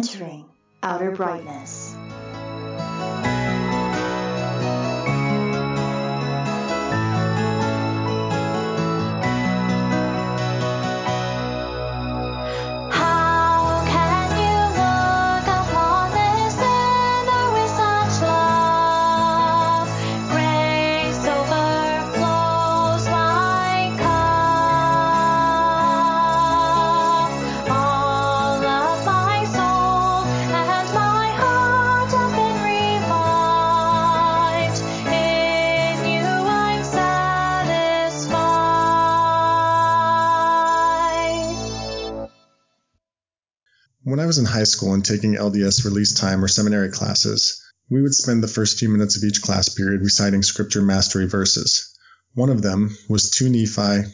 entering outer brightness. When I was in high school and taking LDS release time or seminary classes, we would spend the first few minutes of each class period reciting scripture mastery verses. One of them was 2 Nephi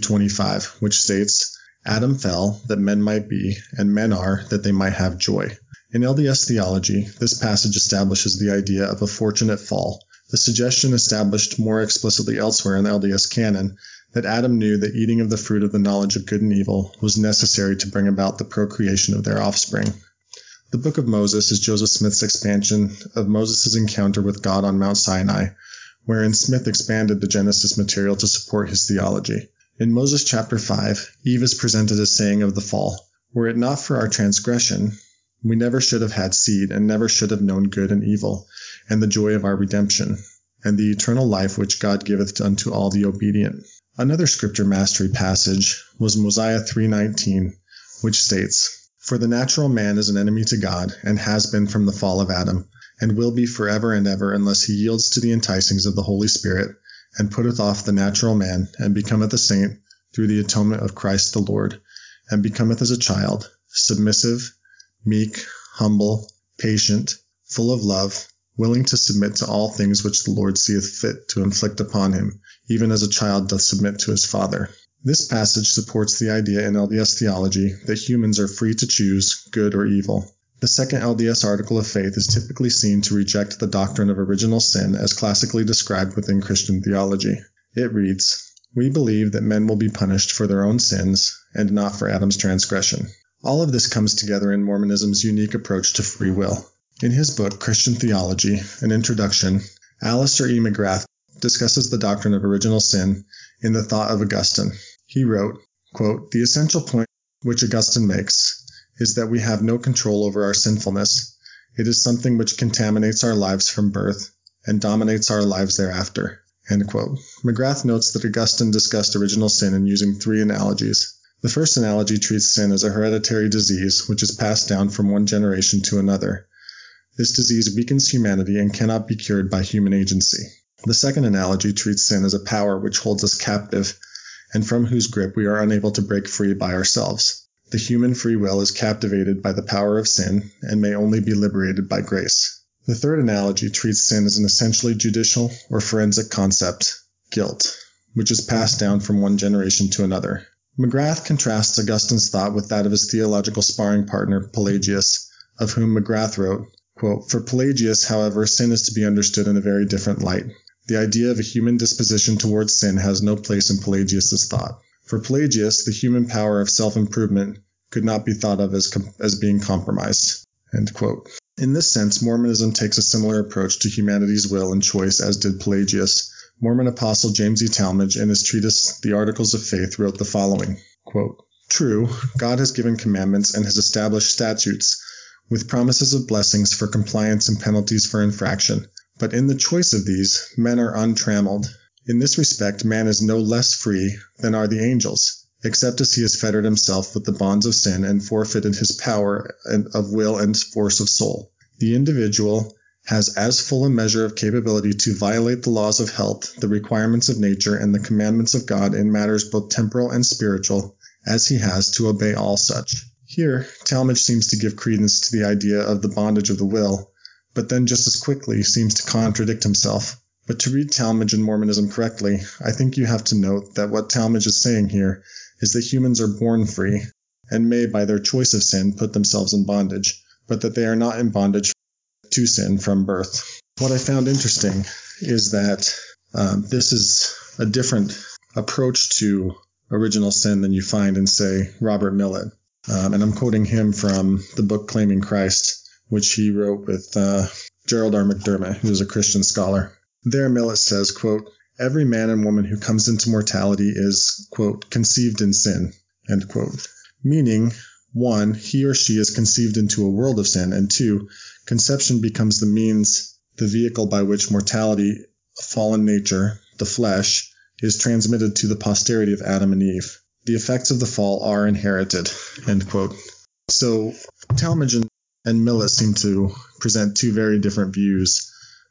2:25, which states, "Adam fell, that men might be, and men are, that they might have joy." In LDS theology, this passage establishes the idea of a fortunate fall, the suggestion established more explicitly elsewhere in the LDS canon that Adam knew that eating of the fruit of the knowledge of good and evil was necessary to bring about the procreation of their offspring. The Book of Moses is Joseph Smith's expansion of Moses' encounter with God on Mount Sinai, wherein Smith expanded the Genesis material to support his theology. In Moses chapter 5, Eve is presented as saying of the fall, "Were it not for our transgression, we never should have had seed, and never should have known good and evil, and the joy of our redemption, and the eternal life which God giveth unto all the obedient." Another scripture mastery passage was Mosiah 3:19, which states, "For the natural man is an enemy to God, and has been from the fall of Adam, and will be forever and ever unless he yields to the enticings of the Holy Spirit, and putteth off the natural man, and becometh a saint through the atonement of Christ the Lord, and becometh as a child, submissive, meek, humble, patient, full of love, willing to submit to all things which the Lord seeth fit to inflict upon him, even as a child doth submit to his father." This passage supports the idea in LDS theology that humans are free to choose good or evil. The second LDS article of faith is typically seen to reject the doctrine of original sin as classically described within Christian theology. It reads, "We believe that men will be punished for their own sins, and not for Adam's transgression." All of this comes together in Mormonism's unique approach to free will. In his book, Christian Theology, an introduction, Alistair E. McGrath discusses the doctrine of original sin in the thought of Augustine. He wrote, quote, "The essential point which Augustine makes is that we have no control over our sinfulness. It is something which contaminates our lives from birth and dominates our lives thereafter." End quote. McGrath notes that Augustine discussed original sin in using 3 analogies. The first analogy treats sin as a hereditary disease which is passed down from one generation to another. This disease weakens humanity and cannot be cured by human agency. The second analogy treats sin as a power which holds us captive and from whose grip we are unable to break free by ourselves. The human free will is captivated by the power of sin and may only be liberated by grace. The third analogy treats sin as an essentially judicial or forensic concept, guilt, which is passed down from one generation to another. McGrath contrasts Augustine's thought with that of his theological sparring partner Pelagius, of whom McGrath wrote, quote, "For Pelagius, however, sin is to be understood in a very different light. The idea of a human disposition towards sin has no place in Pelagius's thought. For Pelagius, the human power of self-improvement could not be thought of as being compromised." End quote. In this sense, Mormonism takes a similar approach to humanity's will and choice as did Pelagius. Mormon apostle James E. Talmage, in his treatise The Articles of Faith, wrote the following, quote, "True, God has given commandments and has established statutes with promises of blessings for compliance and penalties for infraction. But in the choice of these, men are untrammeled. In this respect, man is no less free than are the angels, except as he has fettered himself with the bonds of sin and forfeited his power of will and force of soul. The individual has as full a measure of capability to violate the laws of health, the requirements of nature, and the commandments of God in matters both temporal and spiritual, as he has to obey all such." Here, Talmage seems to give credence to the idea of the bondage of the will, but then just as quickly seems to contradict himself. But to read Talmage and Mormonism correctly, I think you have to note that what Talmage is saying here is that humans are born free, and may, by their choice of sin, put themselves in bondage, but that they are not in bondage to sin from birth. What I found interesting is that this is a different approach to original sin than you find in, say, Robert Millet. And I'm quoting him from the book Claiming Christ, which he wrote with Gerald R. McDermott, who is a Christian scholar. There, Millet says, quote, "Every man and woman who comes into mortality is, quote, conceived in sin," end quote. Meaning, 1, he or she is conceived into a world of sin, and 2, conception becomes the means, the vehicle by which mortality, fallen nature, the flesh, is transmitted to the posterity of Adam and Eve. The effects of the fall are inherited, end quote. So Talmage and Millet seem to present two very different views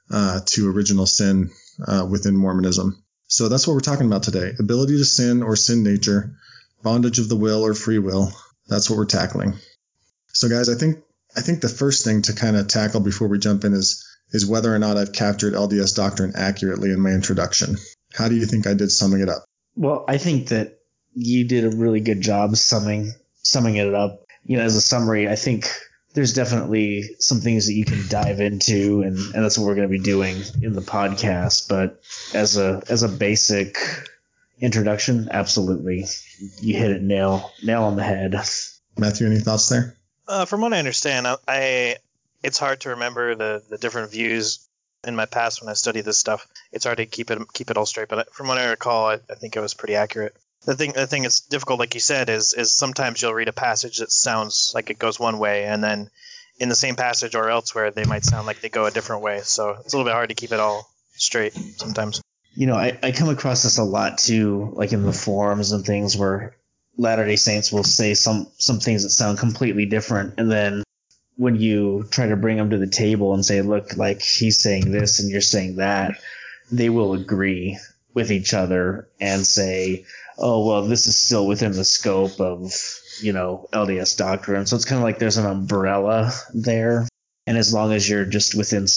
to original sin within Mormonism. So that's what we're talking about today. Ability to sin or sin nature, bondage of the will or free will. That's what we're tackling. So guys, I think the first thing to kind of tackle before we jump in is whether or not I've captured LDS doctrine accurately in my introduction. How do you think I did summing it up? Well, I think that you did a really good job summing it up. You know, as a summary, I think there's definitely some things that you can dive into, and that's what we're going to be doing in the podcast. But as a basic introduction, absolutely, you hit it nail on the head. Matthew, any thoughts there? From what I understand, it's hard to remember the different views in my past when I studied this stuff. It's hard to keep it all straight. But from what I recall, I think it was pretty accurate. The thing that's difficult, like you said, is sometimes you'll read a passage that sounds like it goes one way, and then in the same passage or elsewhere, they might sound like they go a different way. So it's a little bit hard to keep it all straight sometimes. You know, I come across this a lot too, like in the forums and things where Latter-day Saints will say some things that sound completely different, and then when you try to bring them to the table and say, look, like he's saying this and you're saying that, they will agree with each other and say, oh, well, this is still within the scope of, you know, LDS doctrine. So it's kind of like there's an umbrella there. And as long as you're just within a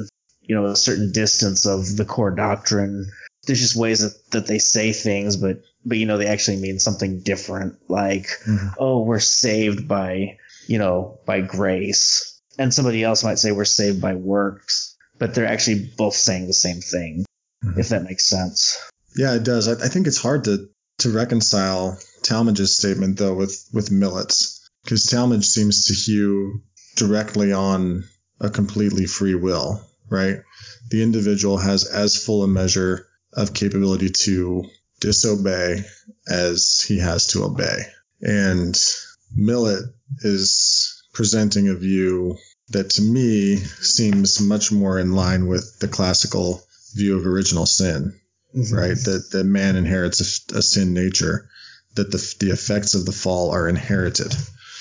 certain distance of the core doctrine, there's just ways that they say things, but you know, they actually mean something different. Like, oh, we're saved by grace. And somebody else might say we're saved by works, but they're actually both saying the same thing, if that makes sense. Yeah, it does. I think it's hard to reconcile Talmage's statement, though, with Millet's, because Talmage seems to hew directly on a completely free will, right? The individual has as full a measure of capability to disobey as he has to obey. And Millet is presenting a view that to me seems much more in line with the classical view of original sin, right? That man inherits a sin nature, that the effects of the fall are inherited.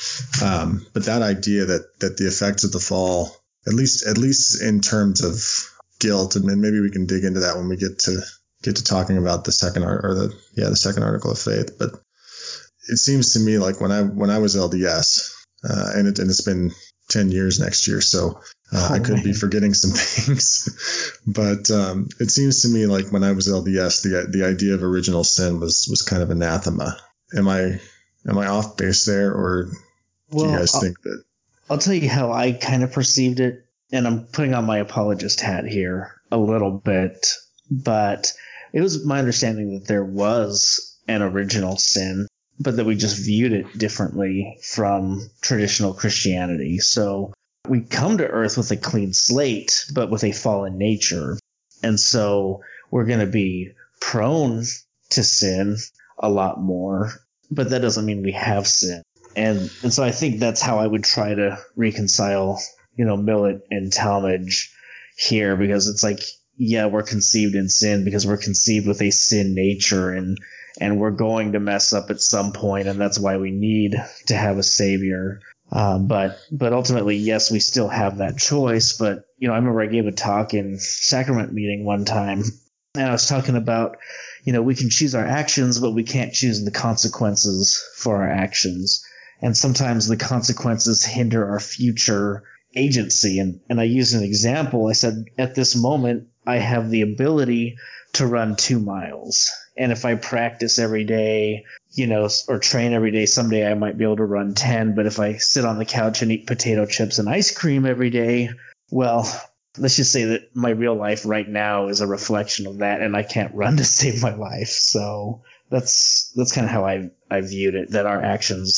But that idea that the effects of the fall, at least in terms of guilt, and maybe we can dig into that when we get to talking about the second second article of faith. But it seems to me like when I was LDS, and it's been 10 years next year, so I could be forgetting some things, but it seems to me like when I was LDS, the idea of original sin was kind of anathema. Am I off base there, or do you guys think that? I'll tell you how I kind of perceived it, and I'm putting on my apologist hat here a little bit, but it was my understanding that there was an original sin, but that we just viewed it differently from traditional Christianity. So we come to earth with a clean slate, but with a fallen nature. And so we're going to be prone to sin a lot more, but that doesn't mean we have sin. And so I think that's how I would try to reconcile, Millet and Talmage here, because it's like, yeah, we're conceived in sin because we're conceived with a sin nature, and we're going to mess up at some point, and that's why we need to have a savior. But ultimately, yes, we still have that choice. But, I remember I gave a talk in sacrament meeting one time, and I was talking about, we can choose our actions, but we can't choose the consequences for our actions. And sometimes the consequences hinder our future agency. And I used an example. I said, at this moment, I have the ability to run 2 miles. And if I practice every day, or train every day, someday I might be able to run 10. But if I sit on the couch and eat potato chips and ice cream every day, well, let's just say that my real life right now is a reflection of that, and I can't run to save my life. So that's kind of how I viewed it, that our actions,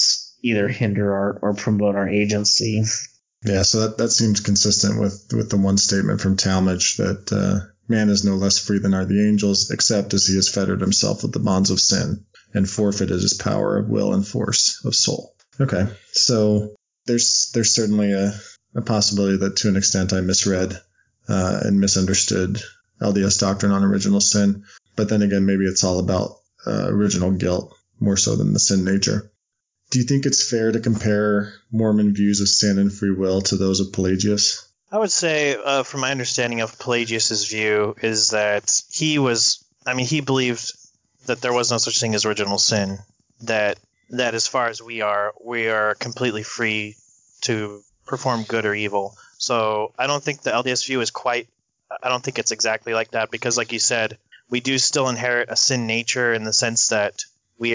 either hinder or promote our agency. Yeah, so that seems consistent with the one statement from Talmage that man is no less free than are the angels, except as he has fettered himself with the bonds of sin and forfeited his power of will and force of soul. Okay, so there's certainly a possibility that to an extent I misread and misunderstood LDS doctrine on original sin, but then again, maybe it's all about original guilt more so than the sin nature. Do you think it's fair to compare Mormon views of sin and free will to those of Pelagius? I would say, from my understanding of Pelagius's view, is that he believed that there was no such thing as original sin, that as far as we are completely free to perform good or evil. So I don't think the LDS view is I don't think it's exactly like that, because like you said, we do still inherit a sin nature in the sense that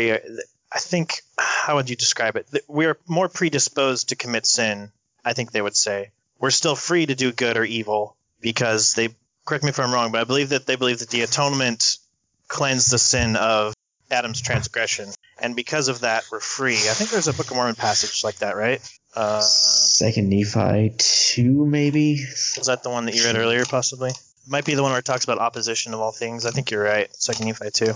I think, how would you describe it? We are more predisposed to commit sin, I think they would say. We're still free to do good or evil because correct me if I'm wrong, but I believe that they believe that the atonement cleansed the sin of Adam's transgression. And because of that, we're free. I think there's a Book of Mormon passage like that, right? Second Nephi 2, maybe? Was that the one that you read earlier, possibly? It might be the one where it talks about opposition of all things. I think you're right. Second Nephi 2.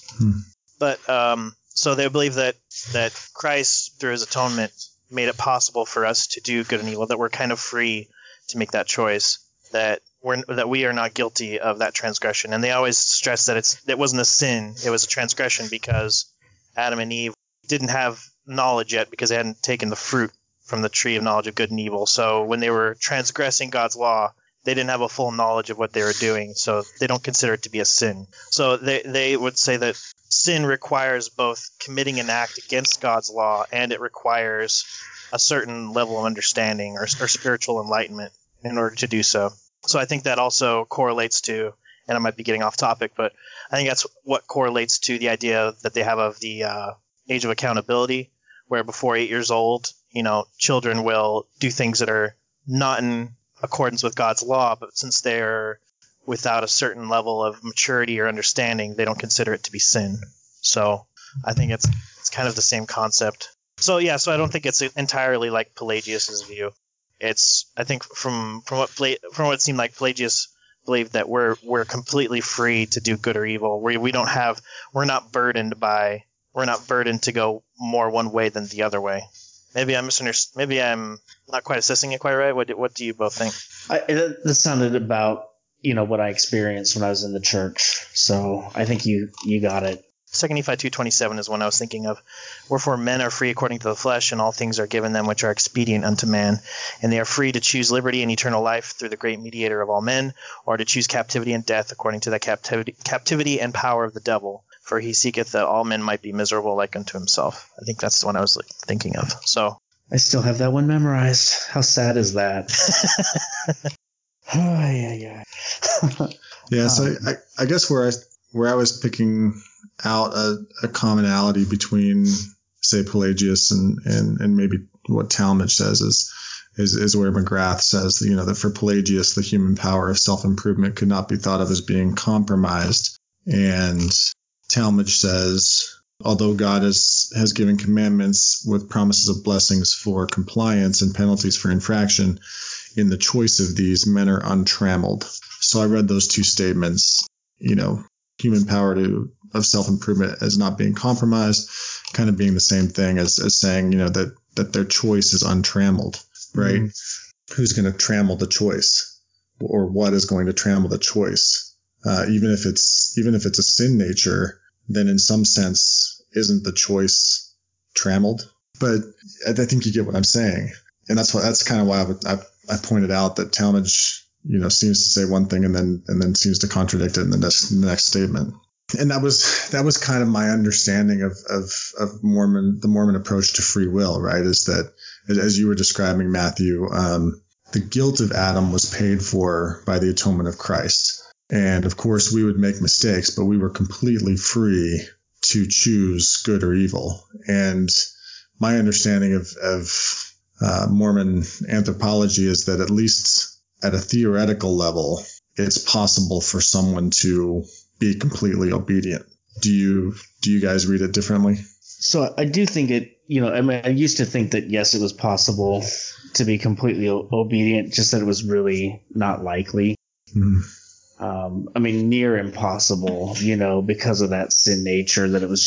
But so they believe that Christ, through his atonement, made it possible for us to do good and evil, that we're kind of free to make that choice, that we are not guilty of that transgression. And they always stress that it wasn't a sin, it was a transgression because Adam and Eve didn't have knowledge yet because they hadn't taken the fruit from the tree of knowledge of good and evil. So when they were transgressing God's law, they didn't have a full knowledge of what they were doing, so they don't consider it to be a sin. So they would say that sin requires both committing an act against God's law, and it requires a certain level of understanding or spiritual enlightenment in order to do so. So I think that also correlates to, and I might be getting off topic, but I think that's what correlates to the idea that they have of the age of accountability, where before 8 years old, children will do things that are not in accordance with God's law, but since they're without a certain level of maturity or understanding, they don't consider it to be sin. So I think it's kind of the same concept. So yeah, so I don't think it's entirely like Pelagius's view. It's, I think from what it seemed like, Pelagius believed that we're completely free to do good or evil. We're not burdened to go more one way than the other way. Maybe I'm misunderstood. Maybe I'm not quite assessing it quite right. What do you both think? That sounded about what I experienced when I was in the church. So I think you got it. 2 Nephi 2:27 is one I was thinking of. Wherefore men are free according to the flesh, and all things are given them which are expedient unto man. And they are free to choose liberty and eternal life through the great mediator of all men, or to choose captivity and death according to the captivity and power of the devil. For he seeketh that all men might be miserable like unto himself. I think that's the one I was thinking of. So I still have that one memorized. How sad is that? Yeah, so I guess where I was picking out a commonality between, say, Pelagius and maybe what Talmage says is where McGrath says that for Pelagius the human power of self-improvement could not be thought of as being compromised, and Talmage says, although God has given commandments with promises of blessings for compliance and penalties for infraction, in the choice of these, men are untrammeled. So I read those two statements, human power of self-improvement as not being compromised, kind of being the same thing as saying, that their choice is untrammeled, right? Mm-hmm. Who's going to trammel the choice, or what is going to trammel the choice? Even if it's a sin nature, then in some sense, isn't the choice trammeled? But I think you get what I'm saying. And that's kind of why I pointed out that Talmage, seems to say one thing and then seems to contradict it in the next statement. And that was kind of my understanding of the Mormon approach to free will, right? Is that, as you were describing, Matthew, the guilt of Adam was paid for by the atonement of Christ. And of course we would make mistakes, but we were completely free to choose good or evil. And my understanding of Mormon anthropology is that at least at a theoretical level, it's possible for someone to be completely obedient. Do you guys read it differently? So I do think it, I mean, I used to think that, yes, it was possible to be completely obedient, just that it was really not likely. I mean, near impossible, because of that sin nature, that it was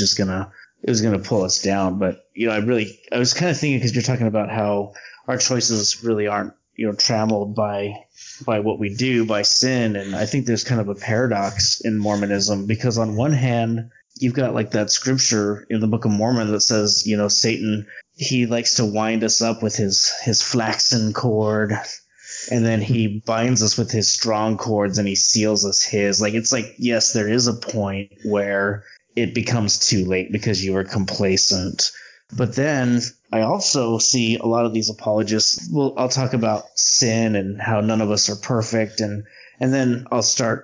going to pull us down. But, I was kind of thinking, because you're talking about how our choices really aren't, trammeled by what we do, by sin. And I think there's kind of a paradox in Mormonism, because on one hand, you've got like that scripture in the Book of Mormon that says, Satan, he likes to wind us up with his flaxen cord, and then he binds us with his strong cords and he seals us his. Like, it's like, yes, there is a point where it becomes too late because you are complacent. But then I also see a lot of these apologists. Well, I'll talk about sin and how none of us are perfect. And then I'll start,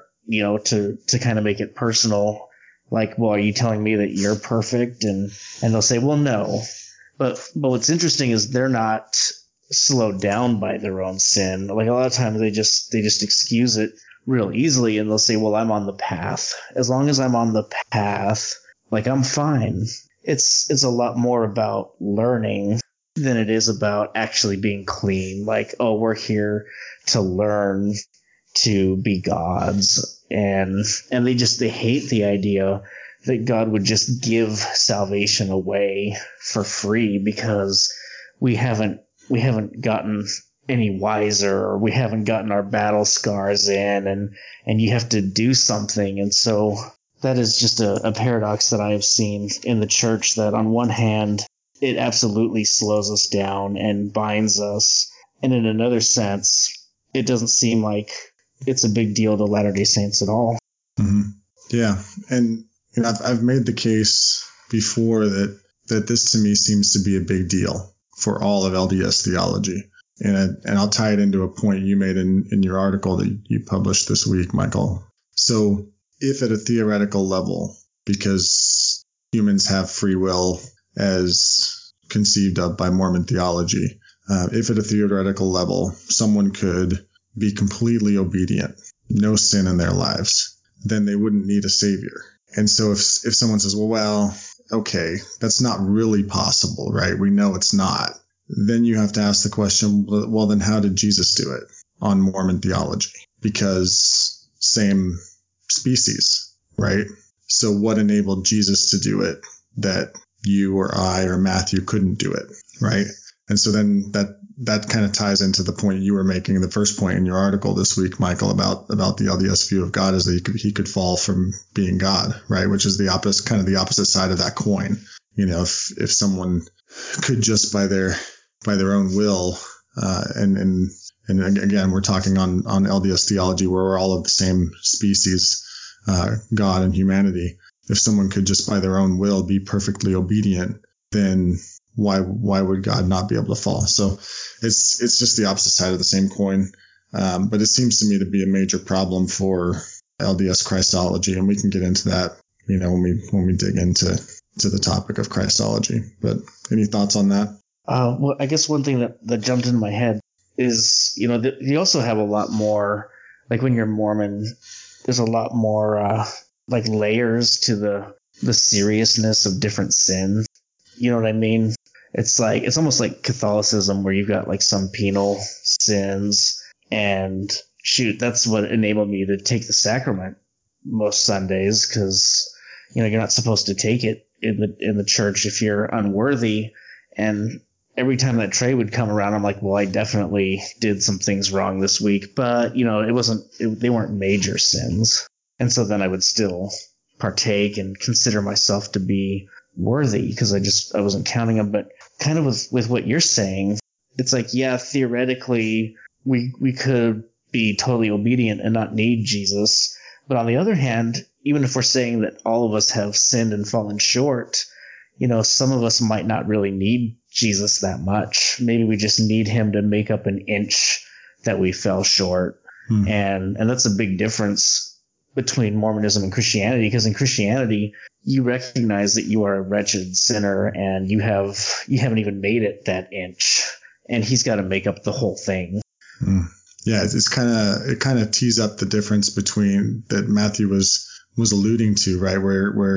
to kind of make it personal. Like, well, are you telling me that you're perfect? And they'll say, well, no. But what's interesting is they're not slowed down by their own sin. Like, a lot of times they just excuse it real easily, and they'll say, well, I'm on the path. As long as I'm on the path, like, I'm fine. It's a lot more about learning than it is about actually being clean. Like, oh, we're here to learn to be gods. And they hate the idea that God would just give salvation away for free because we haven't gotten any wiser, or we haven't gotten our battle scars in, and you have to do something. And so that is just a paradox that I have seen in the church, that on one hand, it absolutely slows us down and binds us. And in another sense, it doesn't seem like it's a big deal to Latter-day Saints at all. Mm-hmm. Yeah. And I've made the case before that this to me seems to be a big deal for all of LDS theology. And I'll tie it into a point you made in your article that you published this week, Michael. So if at a theoretical level, because humans have free will as conceived of by Mormon theology, if at a theoretical level someone could be completely obedient, no sin in their lives, then they wouldn't need a savior. And so if someone says, well, okay, that's not really possible, right? We know it's not. Then you have to ask the question, well, then how did Jesus do it on Mormon theology? Because same species, right? So what enabled Jesus to do it that you or I or Matthew couldn't do it, right? And so then that kind of ties into the point you were making, the first point in your article this week, Michael, about the LDS view of God, is that he could fall from being God, right? Which is the opposite side of that coin. If someone could just by their own will, and again, we're talking on LDS theology where we're all of the same species, God and humanity. If someone could just by their own will be perfectly obedient, then why would God not be able to fall? So it's just the opposite side of the same coin. But it seems to me to be a major problem for LDS Christology, and we can get into that, when we dig into the topic of Christology. But any thoughts on that? Well, I guess one thing that jumped into my head is, you also have a lot more, like when you're Mormon, there's a lot more like layers to the seriousness of different sins. You know what I mean? It's almost like Catholicism, where you've got like some penal sins, and shoot, that's what enabled me to take the sacrament most Sundays, because you're not supposed to take it in the church if you're unworthy. And every time that tray would come around, I'm like, well, I definitely did some things wrong this week, but they weren't major sins. And so then I would still partake and consider myself to be worthy, because I wasn't counting them. But kind of with what you're saying, it's like, yeah, theoretically we could be totally obedient and not need Jesus. But on the other hand, even if we're saying that all of us have sinned and fallen short, some of us might not really need Jesus that much. Maybe we just need him to make up an inch that we fell short. And that's a big difference between Mormonism and Christianity, because in Christianity, you recognize that you are a wretched sinner and you haven't even made it that inch, and he's got to make up the whole thing. Yeah, it kind of tees up the difference between that Matthew was alluding to, right? Where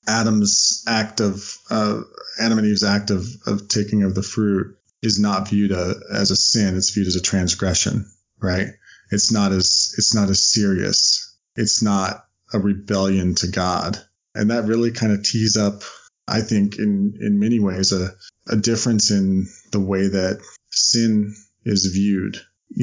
Adam's act of Adam and Eve's act of taking of the fruit is not viewed as a sin. It's viewed as a transgression, right? It's not as serious. It's not a rebellion to God. And that really kind of tees up, I think, in many ways, a difference in the way that sin is viewed.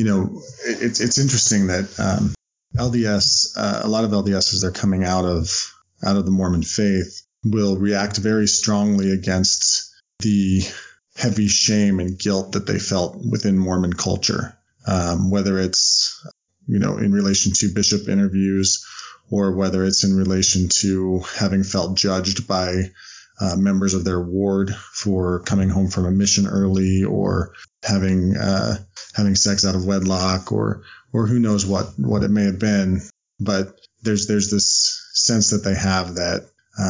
It's interesting that LDS, a lot of LDS, as they're coming out of the Mormon faith, will react very strongly against the heavy shame and guilt that they felt within Mormon culture, whether it's, in relation to bishop interviews, or whether it's in relation to having felt judged by members of their ward for coming home from a mission early, or having sex out of wedlock, or who knows what it may have been. But there's this sense that they have that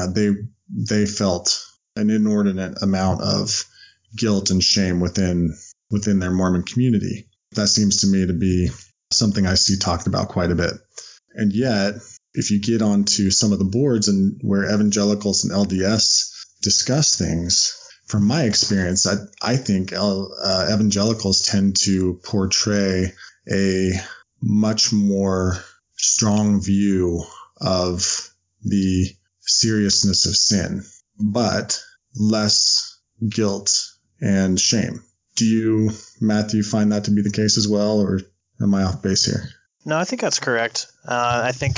they felt an inordinate amount of guilt and shame within their Mormon community. That seems to me to be something I see talked about quite a bit. And yet, if you get onto some of the boards and where evangelicals and LDS discuss things, from my experience, I think evangelicals tend to portray a much more strong view of the seriousness of sin, but less guilt and shame. Do you, Matthew, find that to be the case as well, or am I off base here? No, I think that's correct. I think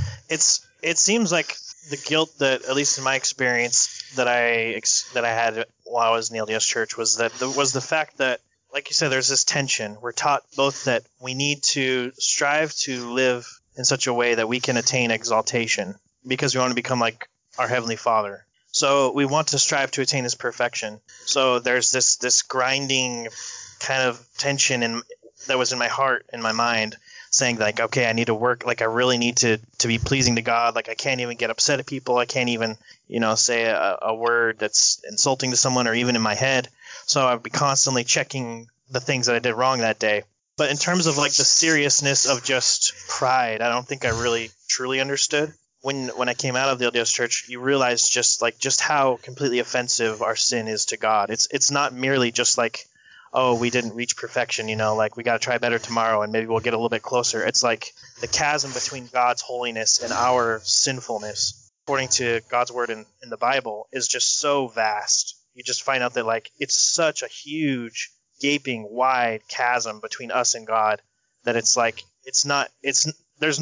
it seems like the guilt that, at least in my experience, that I had while I was in the LDS Church was the fact that, like you said, there's this tension. We're taught both that we need to strive to live in such a way that we can attain exaltation because we want to become like our Heavenly Father. So we want to strive to attain His perfection. So there's this grinding kind of tension that was in my heart, in my mind, saying like, okay, I need to work, like I really need to be pleasing to God. Like I can't even get upset at people. I can't even, say a word that's insulting to someone, or even in my head. So I'd be constantly checking the things that I did wrong that day. But in terms of like the seriousness of just pride, I don't think I really truly understood. When I came out of the LDS Church, you realize just how completely offensive our sin is to God. It's not merely just like, oh, we didn't reach perfection, like we got to try better tomorrow and maybe we'll get a little bit closer. It's like the chasm between God's holiness and our sinfulness, according to God's word in the Bible, is just so vast. You just find out that like it's such a huge, gaping, wide chasm between us and God that it's like there's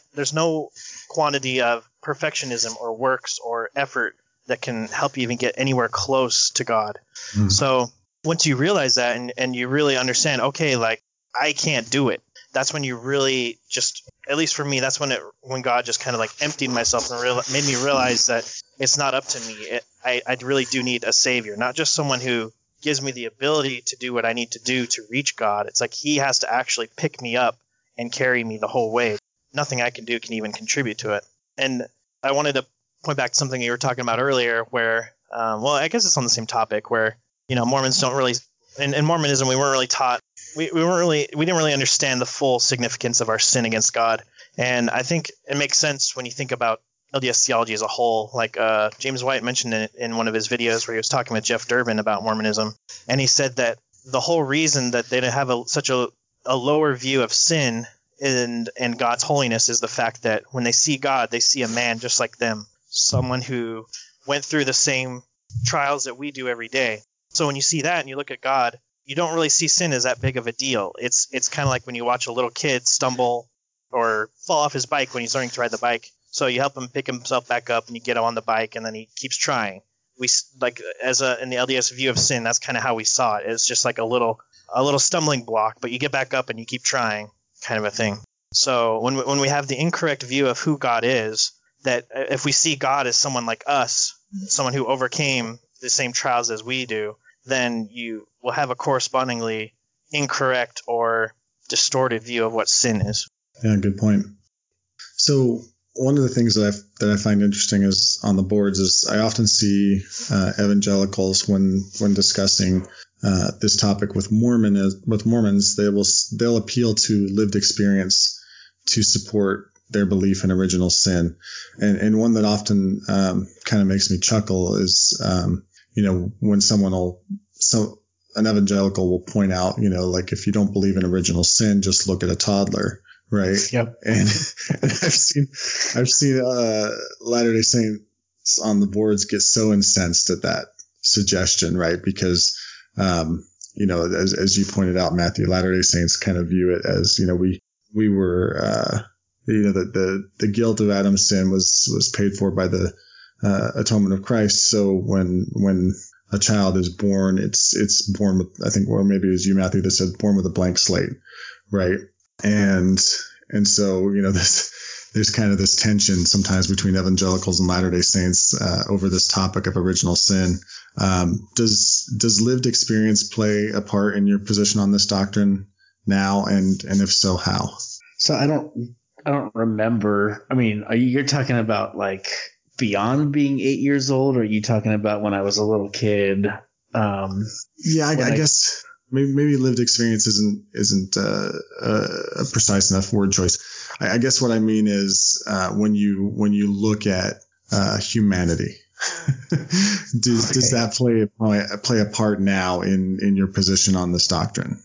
no quantity of perfectionism or works or effort that can help you even get anywhere close to God. Mm. So once you realize that and you really understand, okay, like I can't do it, that's when you really just, at least for me, that's when God just kind of like emptied myself and made me realize that it's not up to me. I really do need a savior, not just someone who gives me the ability to do what I need to do to reach God. It's like He has to actually pick me up and carry me the whole way. Nothing I can do can even contribute to it. And I wanted to point back to something you were talking about earlier where, I guess it's on the same topic where, Mormons don't really, in Mormonism, we weren't really taught, we didn't really understand the full significance of our sin against God. And I think it makes sense when you think about LDS theology as a whole. Like James White mentioned it in one of his videos where he was talking with Jeff Durbin about Mormonism. And he said that the whole reason that they have such a lower view of sin and God's holiness is the fact that when they see God, they see a man just like them, someone who went through the same trials that we do every day. So when you see that and you look at God, you don't really see sin as that big of a deal. It's kind of like when you watch a little kid stumble or fall off his bike when he's learning to ride the bike. So you help him pick himself back up and you get him on the bike and then he keeps trying. We like in the LDS view of sin, that's kind of how we saw it. It's just like a little stumbling block, but you get back up and you keep trying, kind of a thing. So when we have the incorrect view of who God is, that if we see God as someone like us, someone who overcame the same trials as we do, then you will have a correspondingly incorrect or distorted view of what sin is. Yeah, good point. So one of the things that I find interesting is on the boards is I often see evangelicals when discussing this topic with Mormons, they'll appeal to lived experience to support their belief in original sin. And one that often kind of makes me chuckle is, when an evangelical will point out, like if you don't believe in original sin, just look at a toddler, right? Yep. And I've seen Latter-day Saints on the boards get so incensed at that suggestion, right? Because, as you pointed out, Matthew, Latter-day Saints kind of view it as, we were, the guilt of Adam's sin was paid for by the atonement of Christ. So when a child is born, it's born with, I think, or maybe it was you, Matthew, that said born with a blank slate, right? And so, there's kind of this tension sometimes between evangelicals and Latter-day Saints over this topic of original sin. Does lived experience play a part in your position on this doctrine now, and if so, how? So I don't remember. I mean, you're talking about like beyond being 8 years old, or are you talking about when I was a little kid? I guess maybe lived experience isn't a precise enough word choice. I guess what I mean is when you look at humanity, does that play a part now in your position on this doctrine?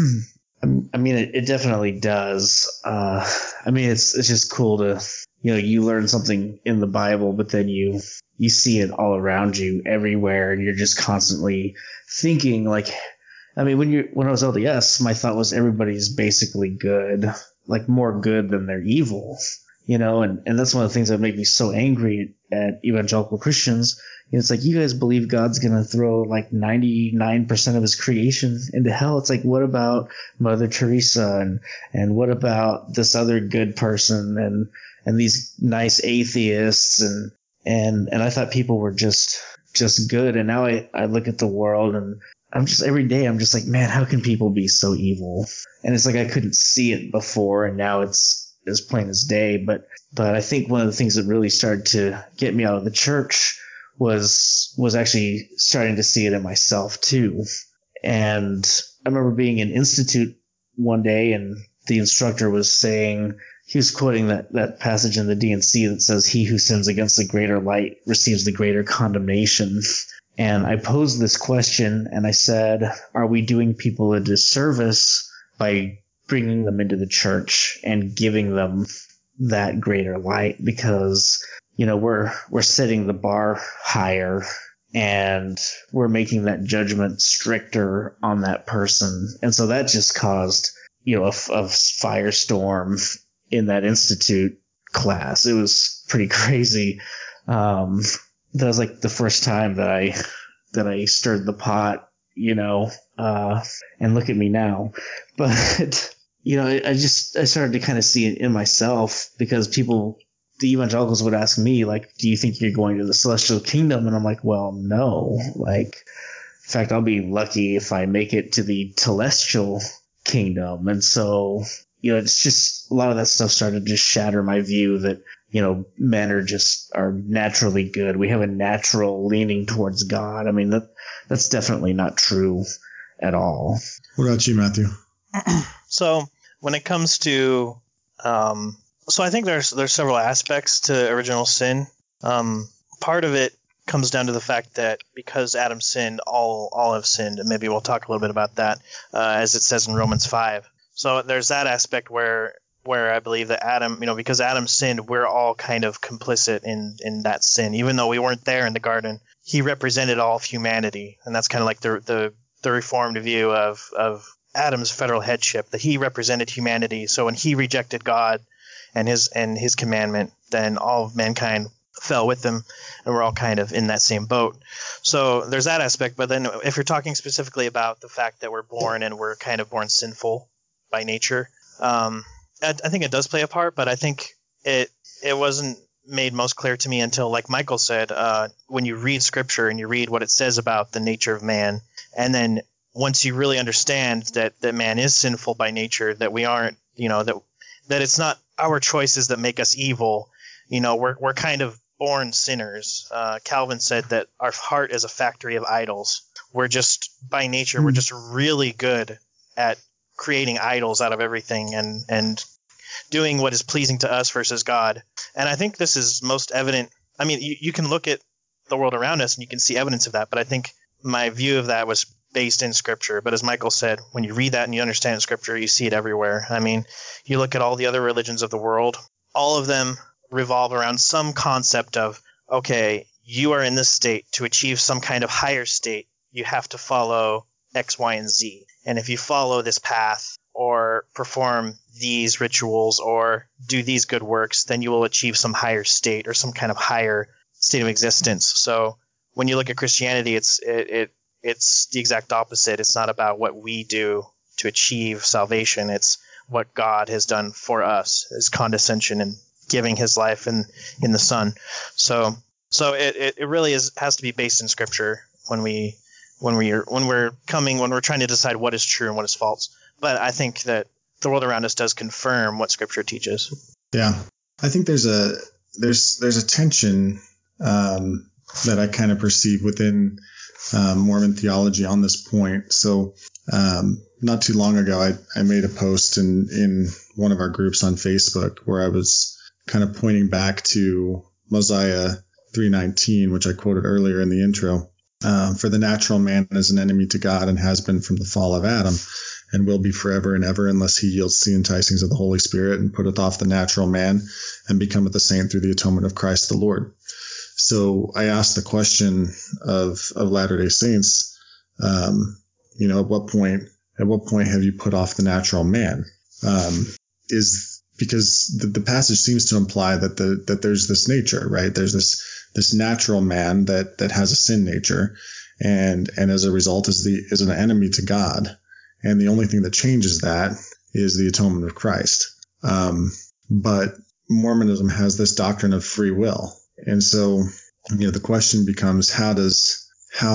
I mean, it definitely does. I mean, it's just cool to, you learn something in the Bible, but then you see it all around you everywhere, and you're just constantly thinking like, I mean, when I was LDS, my thought was everybody's basically good, like more good than they're evil, and that's one of the things that make me so angry at evangelical Christians. It's like, you guys believe God's going to throw like 99% of his creation into hell. It's like, what about Mother Teresa and what about this other good person and these nice atheists and I thought people were just good. And now I look at the world and every day I'm just like, man, how can people be so evil? And it's like I couldn't see it before, and now it's as plain as day. But I think one of the things that really started to get me out of the church was actually starting to see it in myself too. And I remember being in Institute one day, and the instructor was saying, he was quoting that passage in the D&C that says, "He who sins against the greater light receives the greater condemnation." And I posed this question, and I said, are we doing people a disservice by bringing them into the church and giving them that greater light? Because, we're setting the bar higher, and we're making that judgment stricter on that person. And so that just caused, a firestorm in that Institute class. It was pretty crazy. That was like the first time that I stirred the pot, and look at me now. But, I started to kind of see it in myself, because the evangelicals would ask me, like, do you think you're going to the celestial kingdom? And I'm like, well, no. Like, in fact, I'll be lucky if I make it to the telestial kingdom. And so, it's just a lot of that stuff started to just shatter my view that, men are naturally good. We have a natural leaning towards God. I mean, that's definitely not true at all. What about you, Matthew? So when it comes to, so I think there's several aspects to original sin. Part of it comes down to the fact that because Adam sinned, all have sinned, and maybe we'll talk a little bit about that, as it says in Romans 5. So there's that aspect where I believe that Adam, because Adam sinned, we're all kind of complicit in that sin. Even though we weren't there in the garden, he represented all of humanity. And that's kind of like the reformed view of Adam's federal headship, that he represented humanity. So when he rejected God and his commandment, then all of mankind fell with him, and we're all kind of in that same boat. So there's that aspect. But then if you're talking specifically about the fact that we're born and we're kind of born sinful by nature, I think it does play a part, but I think it wasn't made most clear to me until, like Michael said, when you read scripture and you read what it says about the nature of man, and then once you really understand that man is sinful by nature, that we aren't, that it's not our choices that make us evil, we're kind of born sinners. Calvin said that our heart is a factory of idols. We're just, by nature, we're just really good at creating idols out of everything and doing what is pleasing to us versus God. And I think this is most evident. I mean, you can look at the world around us and you can see evidence of that, but I think my view of that was based in Scripture. But as Michael said, when you read that and you understand Scripture, you see it everywhere. I mean, you look at all the other religions of the world, all of them revolve around some concept of, okay, you are in this state. To achieve some kind of higher state, you have to follow X, Y, and Z. And if you follow this path or perform these rituals or do these good works, then you will achieve some higher state or some kind of higher state of existence. So when you look at Christianity, it's the exact opposite. It's not about what we do to achieve salvation. It's what God has done for us, his condescension and giving his life in the Son. So it really has to be based in Scripture when we're trying to decide what is true and what is false. But I think that the world around us does confirm what Scripture teaches. Yeah, I think there's a tension that I kind of perceive within Mormon theology on this point. So not too long ago, I made a post in one of our groups on Facebook where I was kind of pointing back to Mosiah 3:19, which I quoted earlier in the intro. For the natural man is an enemy to God and has been from the fall of Adam, and will be forever and ever unless he yields to the enticings of the Holy Spirit and putteth off the natural man and becometh a saint through the atonement of Christ the Lord. So I asked the question of Latter-day Saints, at what point have you put off the natural man? Because the passage seems to imply that there's this nature, right? There's this natural man that has a sin nature, and as a result is an enemy to God. And the only thing that changes that is the atonement of Christ. But Mormonism has this doctrine of free will. And so, the question becomes, how does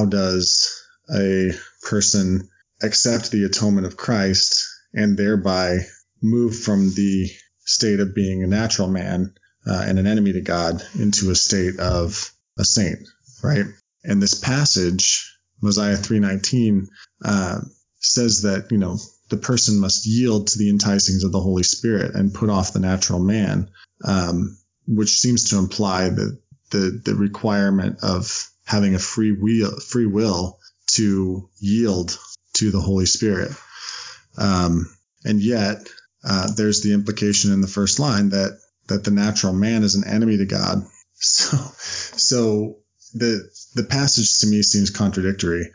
a person accept the atonement of Christ and thereby move from the state of being a natural man and an enemy to God into a state of a saint, right? And this passage, Mosiah 3:19, says that, the person must yield to the enticings of the Holy Spirit and put off the natural man, which seems to imply that the requirement of having a free will to yield to the Holy Spirit. And yet, there's the implication in the first line that the natural man is an enemy to God. So the passage to me seems contradictory,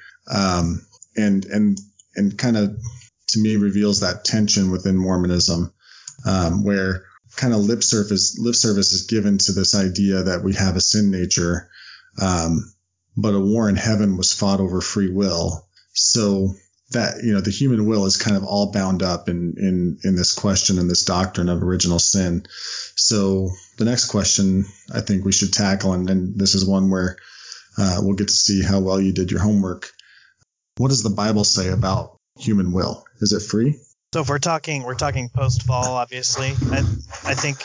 and kind of to me reveals that tension within Mormonism, where kind of lip service is given to this idea that we have a sin nature, but a war in heaven was fought over free will. So that, the human will is kind of all bound up in this question and this doctrine of original sin. So the next question I think we should tackle, and this is one where we'll get to see how well you did your homework. What does the Bible say about human will? Is it free? So if we're talking post-fall, obviously, I think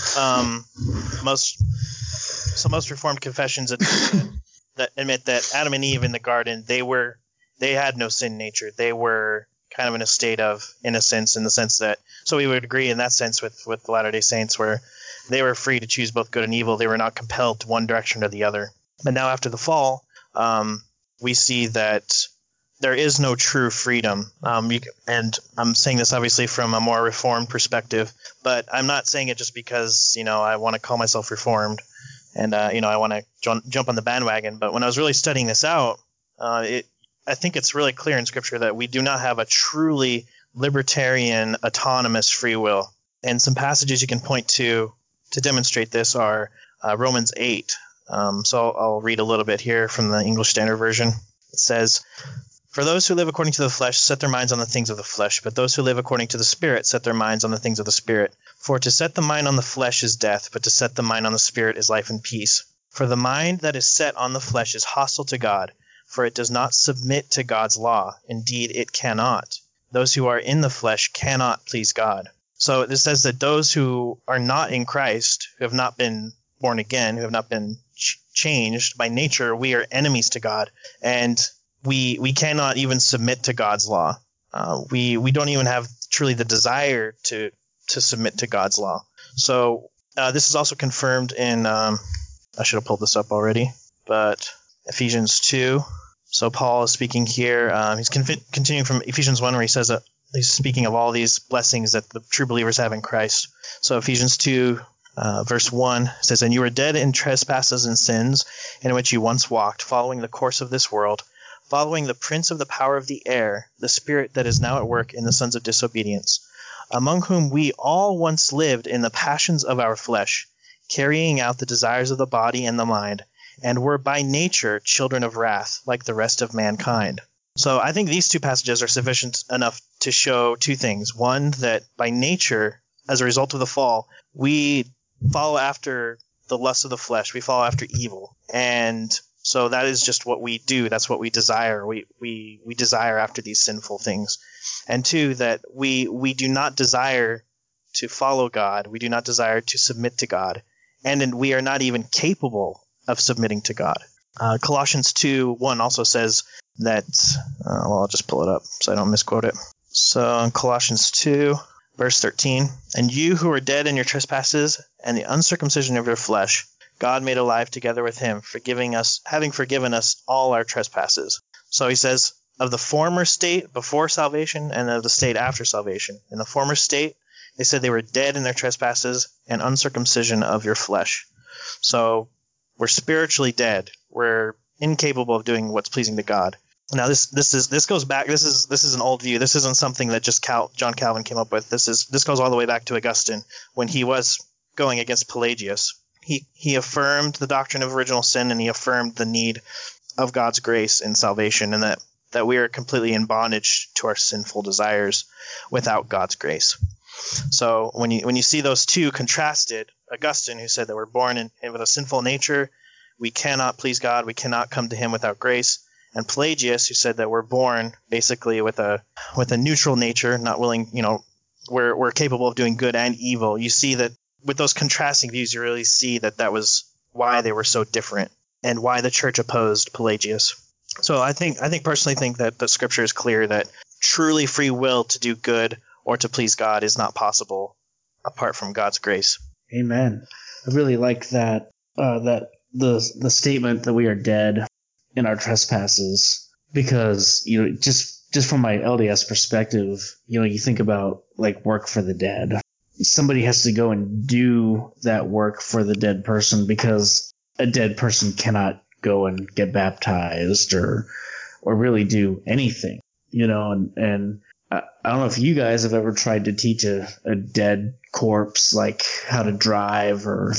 most Reformed confessions admit that Adam and Eve in the garden, they had no sin nature. They were kind of in a state of innocence, in the sense that, so we would agree in that sense with the Latter-day Saints, where they were free to choose both good and evil. They were not compelled to one direction or the other. But now after the fall, we see that there is no true freedom. And I'm saying this obviously from a more Reformed perspective, but I'm not saying it just because, I want to call myself Reformed and, I want to jump on the bandwagon. But when I was really studying this out, I think it's really clear in Scripture that we do not have a truly libertarian, autonomous free will. And some passages you can point to demonstrate this are Romans 8. So I'll read a little bit here from the English Standard Version. It says, "For those who live according to the flesh set their minds on the things of the flesh, but those who live according to the Spirit set their minds on the things of the Spirit. For to set the mind on the flesh is death, but to set the mind on the Spirit is life and peace. For the mind that is set on the flesh is hostile to God, for it does not submit to God's law. Indeed, it cannot. Those who are in the flesh cannot please God." So this says that those who are not in Christ, who have not been born again, who have not been changed by nature, we are enemies to God, and we cannot even submit to God's law. We don't even have truly the desire to to submit to God's law. So this is also confirmed in I should have pulled this up already, but Ephesians 2. So Paul is speaking here. He's continuing from Ephesians 1, where he says that he's speaking of all these blessings that the true believers have in Christ. So Ephesians 2, verse 1 says, "And you were dead in trespasses and sins, in which you once walked, following the course of this world, following the prince of the power of the air, the spirit that is now at work in the sons of disobedience, among whom we all once lived in the passions of our flesh, carrying out the desires of the body and the mind, and were by nature children of wrath, like the rest of mankind." So I think these two passages are sufficient enough to show two things. One, that by nature, as a result of the fall, we follow after the lust of the flesh. We follow after evil. And so that is just what we do. That's what we desire. We desire after these sinful things. And two, that we do not desire to follow God. We do not desire to submit to God. And we are not even capable of submitting to God. Colossians 2:1 also says that, I'll just pull it up so I don't misquote it. So in Colossians 2, verse 13, "And you who were dead in your trespasses and the uncircumcision of your flesh, God made alive together with him, having forgiven us all our trespasses." So he says, of the former state before salvation and of the state after salvation. In the former state, they said they were dead in their trespasses and uncircumcision of your flesh. So we're spiritually dead. We're incapable of doing what's pleasing to God. Now this goes back. This is an old view. This isn't something that just John Calvin came up with. This goes all the way back to Augustine when he was going against Pelagius. He affirmed the doctrine of original sin, and he affirmed the need of God's grace in salvation, and that we are completely in bondage to our sinful desires without God's grace. So when you see those two contrasted, Augustine, who said that we're born with a sinful nature, we cannot please God, we cannot come to him without grace, and Pelagius, who said that we're born basically with a neutral nature, not willing, we're capable of doing good and evil. You see that with those contrasting views, you really see that was why they were so different and why the church opposed Pelagius. So I personally think that the scripture is clear that truly free will to do good or to please God is not possible apart from God's grace. Amen. I really like that the statement that we are dead in our trespasses, because just from my LDS perspective, you think about like work for the dead. Somebody has to go and do that work for the dead person, because a dead person cannot go and get baptized or really do anything, and I don't know if you guys have ever tried to teach a dead corpse like how to drive or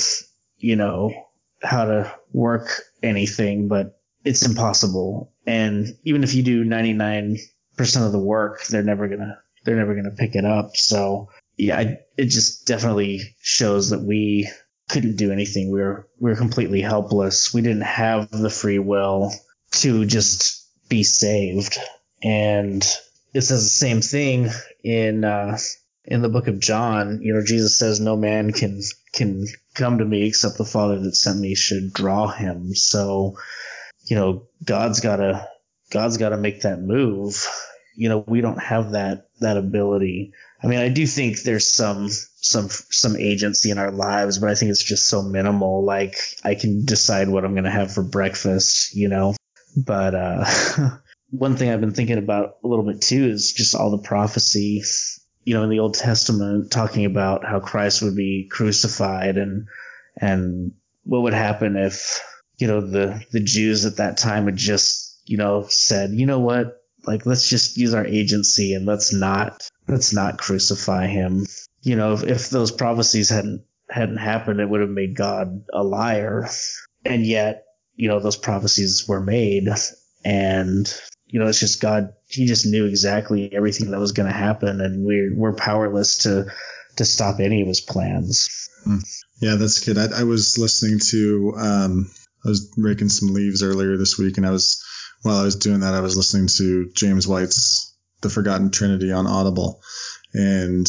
how to work anything, but it's impossible. And even if you do 99% of the work, they're never gonna pick it up. So yeah, it just definitely shows that we couldn't do anything. We were completely helpless. We didn't have the free will to just be saved. And it says the same thing in the book of John. Jesus says, "No man can come to me except the Father that sent me should draw him." So, God's gotta make that move. We don't have that ability. I mean, I do think there's some agency in our lives, but I think it's just so minimal. Like, I can decide what I'm going to have for breakfast, But one thing I've been thinking about a little bit too is just all the prophecy, in the Old Testament, talking about how Christ would be crucified and what would happen if, the Jews at that time had just, said, "You know what? Like, let's just use our agency and let's not crucify him." If those prophecies hadn't happened, it would have made God a liar. And yet, those prophecies were made, and it's just God. He just knew exactly everything that was going to happen, and we're powerless to stop any of his plans. Yeah, that's good. I was listening to I was raking some leaves earlier this week, and while I was doing that, I was listening to James White's The Forgotten Trinity on Audible, and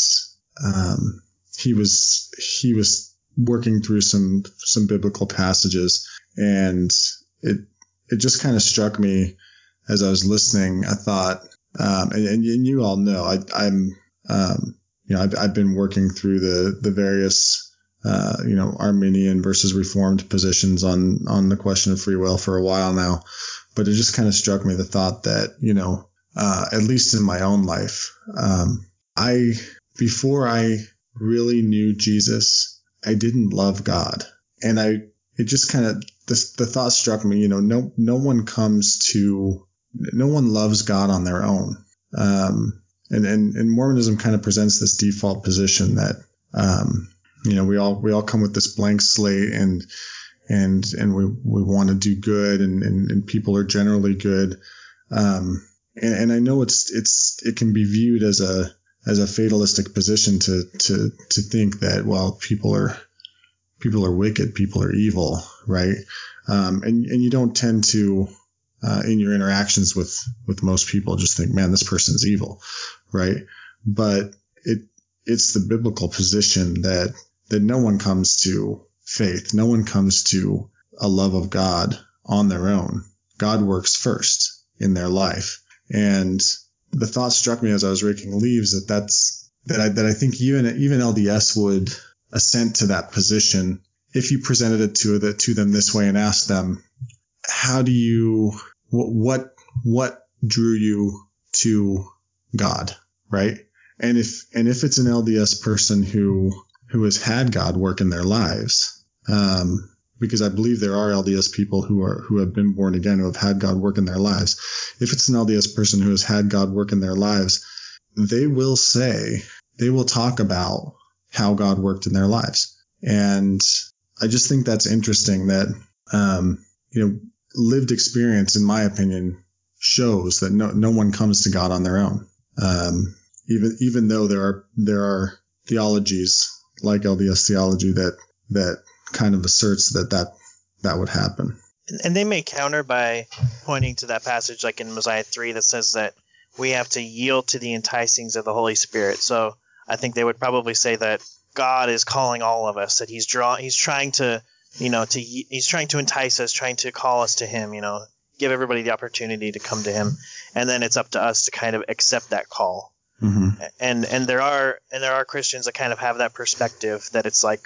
he was working through some biblical passages, and it just kind of struck me as I was listening. I thought, and you all know, I'm I've been working through the various, Arminian versus Reformed positions on the question of free will for a while now. But it just kind of struck me the thought that, at least in my own life, before I really knew Jesus, I didn't love God. And the thought struck me, no one loves God on their own. And Mormonism kind of presents this default position that, we all come with this blank slate and we want to do good and people are generally good. And I know it can be viewed as a fatalistic position to think that, well, people are wicked, people are evil, right? And you don't tend to, in your interactions with most people, just think, man, this person's evil, right? But it's the biblical position that no one comes to faith. No one comes to a love of God on their own. God works first in their life. And the thought struck me as I was raking leaves that I think even LDS would assent to that position if you presented it to them this way and asked them, what drew you to God, right? And if it's an LDS person who has had God work in their lives, because I believe there are LDS people who have been born again, who have had God work in their lives. If it's an LDS person who has had God work in their lives, they will talk about how God worked in their lives. And I just think that's interesting that, lived experience, in my opinion, shows that no one comes to God on their own. Even though there are theologies like LDS theology that kind of asserts that would happen. And they may counter by pointing to that passage like in Mosiah 3 that says that we have to yield to the enticings of the Holy Spirit. So I think they would probably say that God is calling all of us, that he's trying to entice us, trying to call us to him, give everybody the opportunity to come to him. And then it's up to us to kind of accept that call. Mm-hmm. And there are Christians that kind of have that perspective that it's like,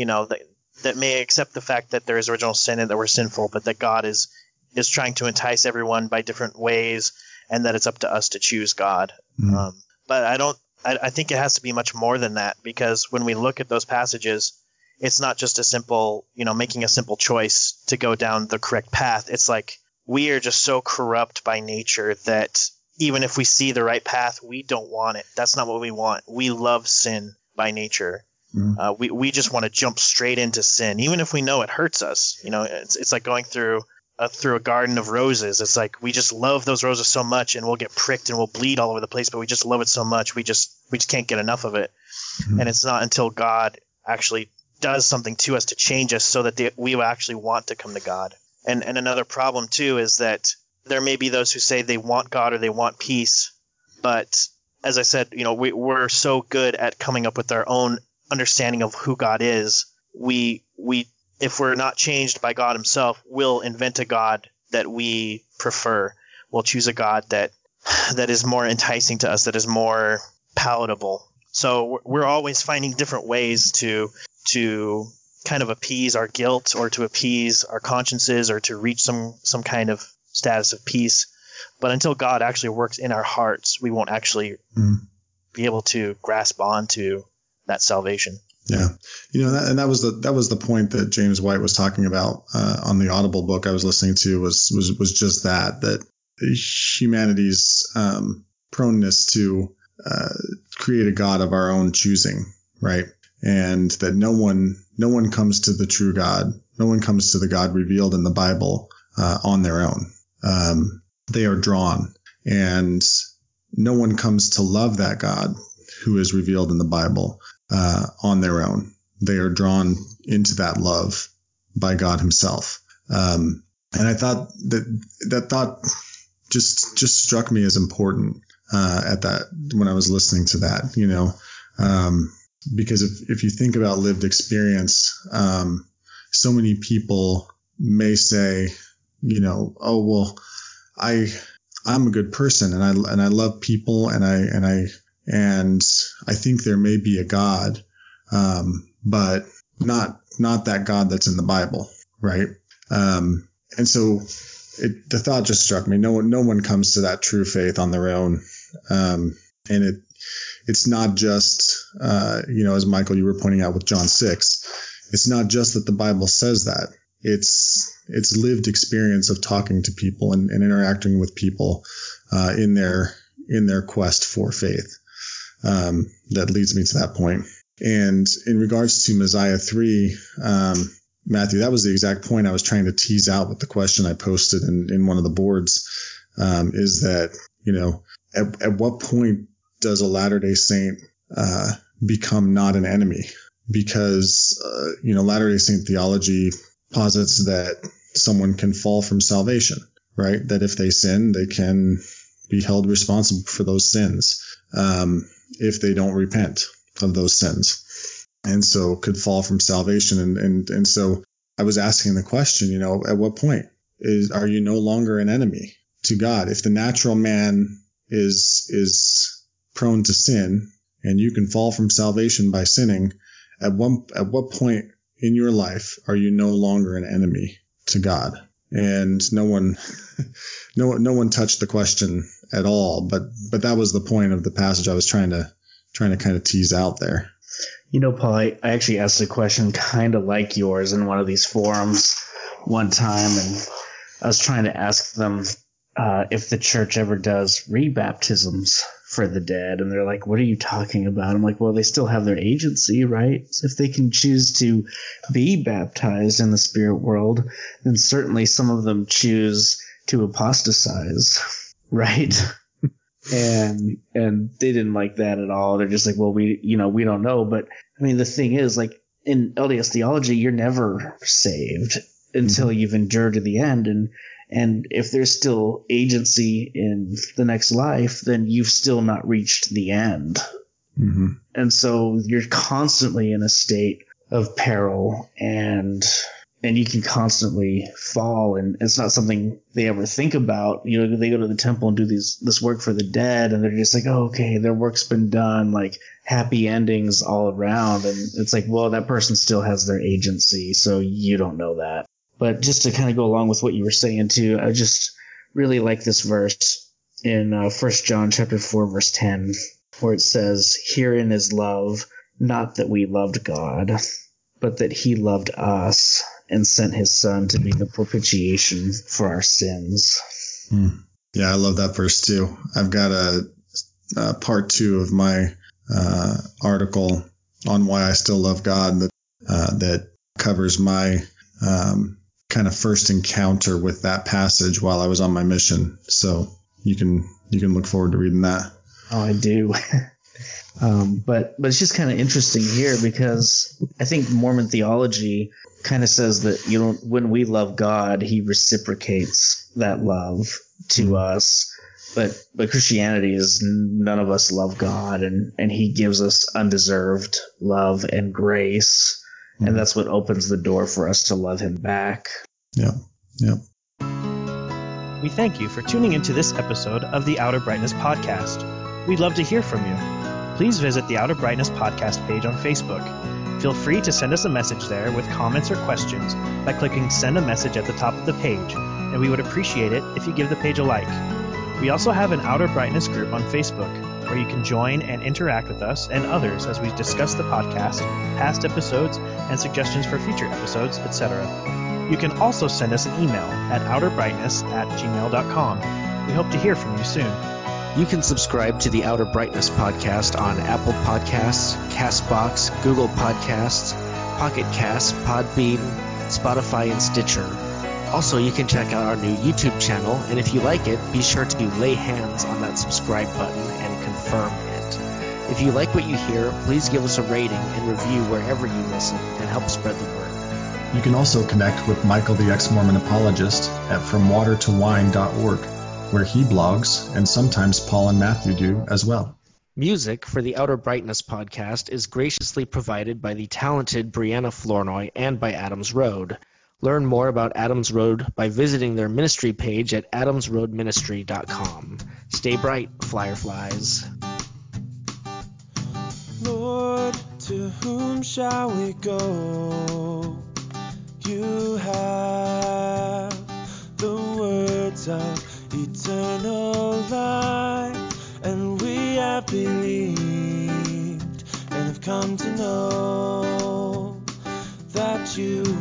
that may accept the fact that there is original sin and that we're sinful, but that God is trying to entice everyone by different ways, and that it's up to us to choose God. Mm-hmm. But I think it has to be much more than that, because when we look at those passages, it's not just a simple, making a simple choice to go down the correct path. It's like we are just so corrupt by nature that even if we see the right path, we don't want it. That's not what we want. We love sin by nature. Mm-hmm. We just want to jump straight into sin, even if we know it hurts us. It's like going through a garden of roses. It's like we just love those roses so much, and we'll get pricked and we'll bleed all over the place, but we just love it so much we just can't get enough of it. Mm-hmm. And it's not until God actually does something to us to change us so that we will actually want to come to God. And another problem too is that there may be those who say they want God or they want peace, but as I said, we're so good at coming up with our own understanding of who God is. We if we're not changed by God himself, we'll invent a God that we prefer. We'll choose a God that is more enticing to us, that is more palatable. So we're always finding different ways to kind of appease our guilt, or to appease our consciences, or to reach some kind of status of peace. But until God actually works in our hearts, we won't actually be able to grasp onto that salvation. Yeah. That was the point that James White was talking about on the Audible book I was listening to was just that humanity's proneness to create a God of our own choosing, right? And that no one comes to the true God. No one comes to the God revealed in the Bible on their own. They are drawn, and no one comes to love that God who is revealed in the Bible on their own. They are drawn into that love by God himself. And I thought that thought just struck me as important at that when I was listening to that, because if you think about lived experience, so many people may say, oh, well, I'm a good person and I love people and I think there may be a God, but not that God that's in the Bible, right? And so the thought just struck me. No one comes to that true faith on their own, and it's not just as Michael, you were pointing out with John 6. It's not just that the Bible says that. It's lived experience of talking to people and interacting with people in their quest for faith that leads me to that point. And in regards to Messiah 3, Matthew, that was the exact point I was trying to tease out with the question I posted in one of the boards, is that, at what point does a Latter-day Saint become not an enemy? Because, Latter-day Saint theology posits that someone can fall from salvation, right? That if they sin, they can be held responsible for those sins if they don't repent of those sins, and so could fall from salvation. And so I was asking the question, at what point are you no longer an enemy to God? If the natural man is prone to sin and you can fall from salvation by sinning, at what point in your life are you no longer an enemy to God? And no one touched the question at all, but that was the point of the passage I was trying to kind of tease out there. Paul, I actually asked a question kind of like yours in one of these forums one time, and I was trying to ask them if the church ever does rebaptisms for the dead, and they're like, what are you talking about? I'm like, well, they still have their agency, right? So if they can choose to be baptized in the spirit world, then certainly some of them choose to apostatize, right? And they didn't like that at all. They're just like, well, we don't know. But I mean, the thing is, like, in LDS theology, you're never saved until you've endured to the end. And if there's still agency in the next life, then you've still not reached the end. Mm-hmm. And so you're constantly in a state of peril, and you can constantly fall, and it's not something they ever think about. They go to the temple and do this work for the dead, and they're just like, oh, okay, their work's been done, like happy endings all around. And it's like, well, that person still has their agency, so you don't know that. But just to kind of go along with what you were saying too, I just really like this verse in 1 John chapter 4, verse 10, where it says, herein is love, not that we loved God, but that he loved us and sent his son to be the propitiation for our sins. Yeah, I love that verse too. I've got a part 2 of my article on why I still love God that covers my kind of first encounter with that passage while I was on my mission. So you can look forward to reading that. Oh, I do. But it's just kind of interesting here, because I think Mormon theology kind of says that, when we love God, he reciprocates that love to us. But Christianity is none of us love God, and he gives us undeserved love and grace. And that's what opens the door for us to love him back. Yeah. We thank you for tuning into this episode of the Outer Brightness Podcast. We'd love to hear from you. Please visit the Outer Brightness Podcast page on Facebook. Feel free to send us a message there with comments or questions by clicking Send a Message at the top of the page, and we would appreciate it if you give the page a like. We also have an Outer Brightness group on Facebook, where you can join and interact with us and others as we discuss the podcast, past episodes, and suggestions for future episodes, etc. You can also send us an email at outerbrightness@gmail.com. We hope to hear from you soon. You can subscribe to the Outer Brightness Podcast on Apple Podcasts, CastBox, Google Podcasts, Pocket Casts, Podbean, Spotify, and Stitcher. Also, you can check out our new YouTube channel, and if you like it, be sure to lay hands on that subscribe button and confirm it. If you like what you hear, please give us a rating and review wherever you listen and help spread the word. You can also connect with Michael the Ex-Mormon Apologist at FromWaterToWine.org, where he blogs, and sometimes Paul and Matthew do as well. Music for the Outer Brightness Podcast is graciously provided by the talented Brianna Flournoy and by Adams Road. Learn more about Adams Road by visiting their ministry page at adamsroadministry.com. Stay bright, Fireflies. Lord, to whom shall we go? You have the words of eternal life, and we have believed and have come to know that you